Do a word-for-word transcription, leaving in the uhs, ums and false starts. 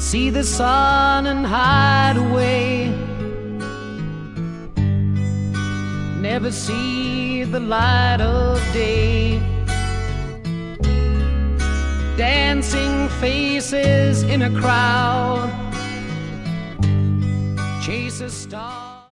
see the sun and hide away, never see the light of day. Dancing faces in a crowd, chase a star.